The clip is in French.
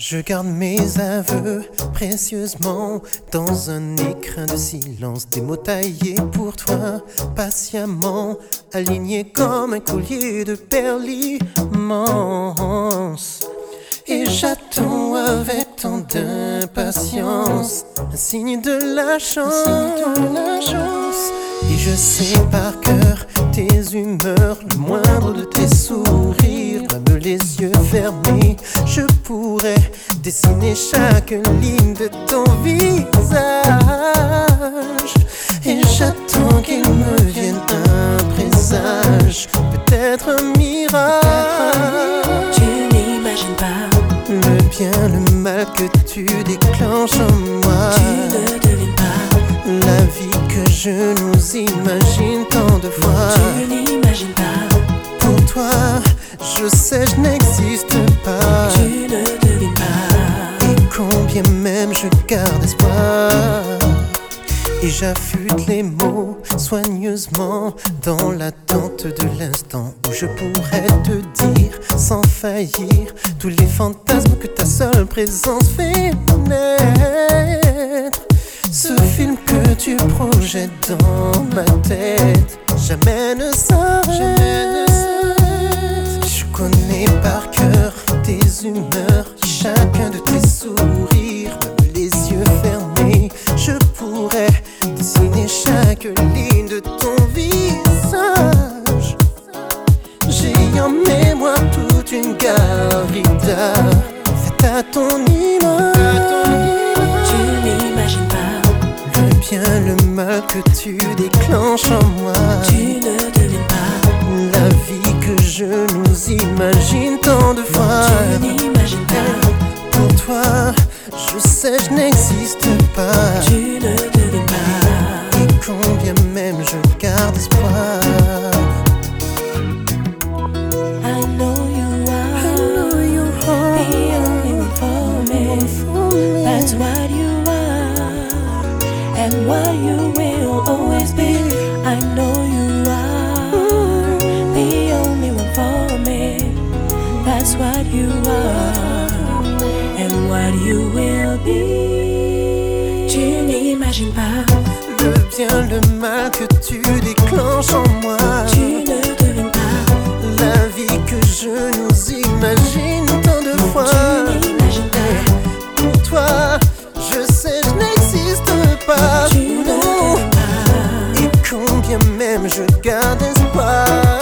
Je garde mes aveux précieusement dans un écrin de silence. Des mots taillés pour toi, patiemment alignés comme un collier de perles immenses. Et j'attends avec tant d'impatience un signe de la chance. Et je sais par cœur tes humeurs, le moindre de tes sourires. Même les yeux fermés, je pourrais dessiner chaque ligne de ton visage. Et j'attends qu'il me vienne un présage, peut-être un miracle. Tu n'imagines pas le bien, le mal que tu déclenches en moi. Tu ne devines pas la vie que je nous imagine tant de fois. Tu n'imagines pas pour toi, je sais, je n'existe pas. Tu ne devines pas et combien même je garde espoir. Et j'affûte les mots soigneusement dans l'attente de l'instant où je pourrais te dire sans faillir tous les fantasmes que ta seule présence fait naître. Ce film que tu projettes dans ma tête jamais ne s'arrête. Je connais par cœur tes humeurs, chacun de tes sourires, même les yeux fermés. Je pourrais dessiner chaque ligne de ton visage. J'ai en mémoire toute une galerie d'art faite à ton image. Tu n'imagines pas le bien, le mal que tu déclenches en moi. Tu ne devines pas la vie que je nous imagine tant de fois. Tu n'imagines pas pour toi, je sais, je n'existe pas. Tu ne devines pas et combien même je garde espoir. I know you are the only one for me. That's what you are and what you will always be. I know you are the only one for me. That's what you are and what you will be. Tu n'imagines pas le bien, le mal que tu déclenches en moi. Tu ne devines pas la vie que je nous imagine tant de fois. Tu n'imagines pas pour toi, je sais, je n'existe pas. Tu ne devines pas et combien même je garde espoir.